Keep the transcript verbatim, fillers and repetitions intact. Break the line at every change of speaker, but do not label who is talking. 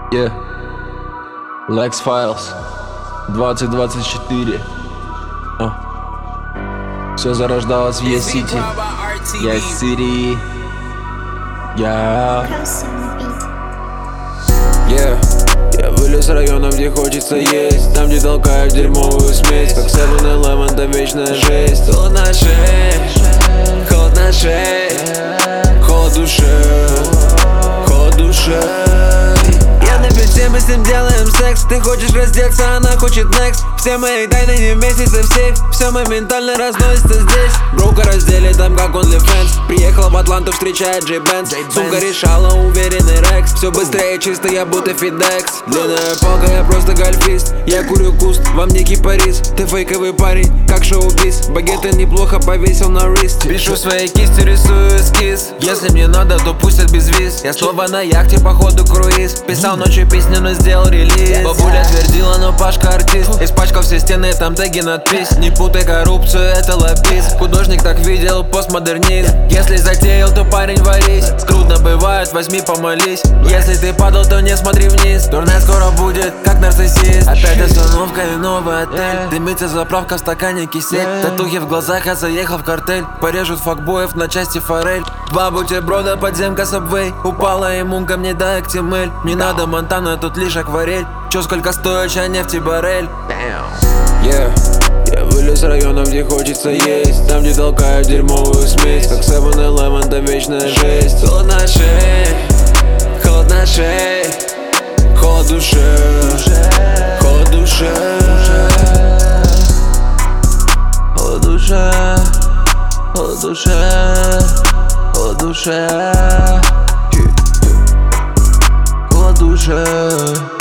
Yeah. Lex Files двадцать двадцать четыре. uh. Все зарождалось в Е-Сити. Е-Сити. Я Yeah. Я вылез с районов, где хочется есть, там, где толкают дерьмовую смесь. Как севен элевен, да вечная жесть. Холод на шее, холод на шее, холод в душе, холод в душе. Я на пяти, мы с ним делаем секс. Ты хочешь раздеться, она хочет next. Все мои тайны не вместятся в сейф. Все моментально разносится здесь. Броука раздели там, как OnlyFans. Приехал в Атланту, встречает Джей Бенц. Сумка решала, уверенный Рекс. Все быстрее, чисто, я будто Фидекс. Длинная палка, я просто гольфист. Я курю куст, вам не кипарис. Ты фейковый парень, как шоу-биз. Багеты неплохо повесил на рист. Пишу своей кистью, рисую эскиз. Если мне надо, то пустят без виз. Я снова на яхте, походу круиз. Писал ночью песню, но сделал релиз. Бабуля твердила, но Пашка артист. Испачкал все стены, там теги надпись. Не путай коррупцию, это лоббист. Художник так видел, постмодернизм. Если затеял, то парень варись. Трудно бывает, возьми помолись. Если ты падал, то не смотри вниз. Дурная скоро будет, как нарциссист. Опять остановка и новый отель. Дымится заправка в стакане кисель. Татухи в глазах, я заехал в картель. Порежут факбоев на части форель. Два бутерброда, подземка, сабвей. Упала ему ко мне, да, актимель. Не надо Монтана, тут лишь акварель. Чё, сколько стоит чай, нефти баррель? Yeah. Я вылез с районов, где хочется есть, там, где толкают дерьмовую смесь. Как севен элевен, да вечная жесть. Холод на шее, холод на шее, холод в душе, холод в душе, холод в душе, холод в душе, холод в душе, холод в душе.